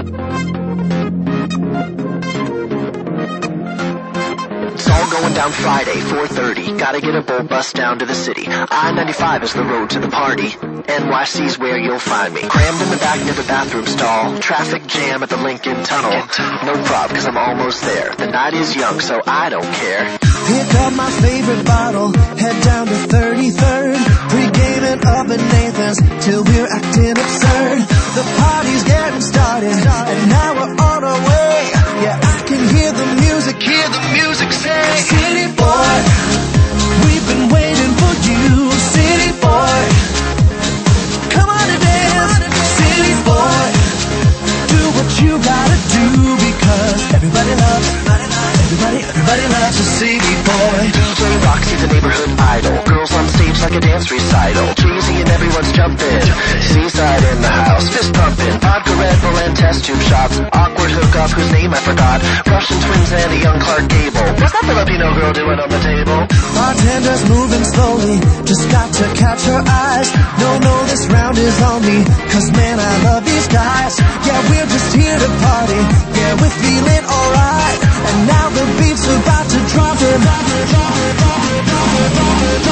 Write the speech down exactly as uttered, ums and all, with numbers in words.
It's all going down Friday, four thirty. Gotta get a bull bus down to the city. I ninety-five is the road to the party. N Y C's where you'll find me. Crammed in the back near the bathroom stall. Traffic jam at the Lincoln Tunnel. No prob, cause I'm almost there. The night is young, so I don't care. Pick up my favorite bottle, head down to thirty-third. Pre-gaming up at Nathan's till we're acting absurd. The party's getting started, and now we're on our way. Yeah, I can hear the music, hear the music say, City boy, we've been waiting for you. City boy, come on and dance. City boy, do what you gotta do, because everybody loves, everybody, everybody loves a city boy. D J Roxy, the neighborhood idol. Girls on stage like a dance recital. Cheesy and everyone's jumping. Seaside in the house, fist pumping. Vodka, Red Bull, and test tube shots. Awkward hookup whose name I forgot. Russian twins and a young Clark Gable. What's that Filipino girl doing on the table? Bartender's moving slowly, just got to catch her eyes. No, no, this round is on me, cause man, I love these guys. Yeah, we're just here to party. Yeah, we're feeling alright. And now the beat's about to drop it.